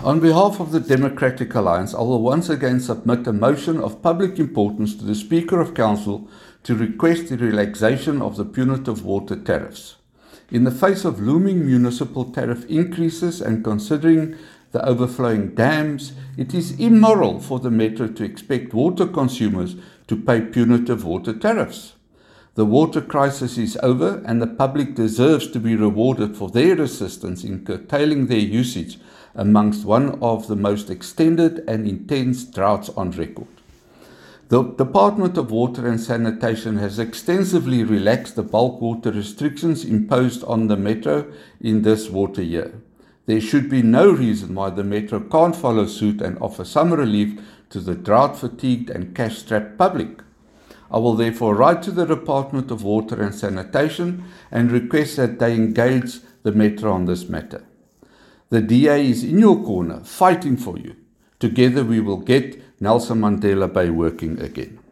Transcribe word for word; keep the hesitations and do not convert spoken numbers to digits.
On behalf of the Democratic Alliance, I will once again submit a motion of public importance to the Speaker of Council to request the relaxation of the punitive water tariffs. In the face of looming municipal tariff increases and considering the overflowing dams, it is immoral for the Metro to expect water consumers to pay punitive water tariffs. The water crisis is over and the public deserves to be rewarded for their assistance in curtailing their usage amongst one of the most extended and intense droughts on record. The Department of Water and Sanitation has extensively relaxed the bulk water restrictions imposed on the Metro in this water year. There should be no reason why the Metro can't follow suit and offer some relief to the drought-fatigued and cash-strapped public. I will therefore write to the Department of Water and Sanitation and request that they engage the Metro on this matter. The D A is in your corner, fighting for you. Together we will get Nelson Mandela Bay working again.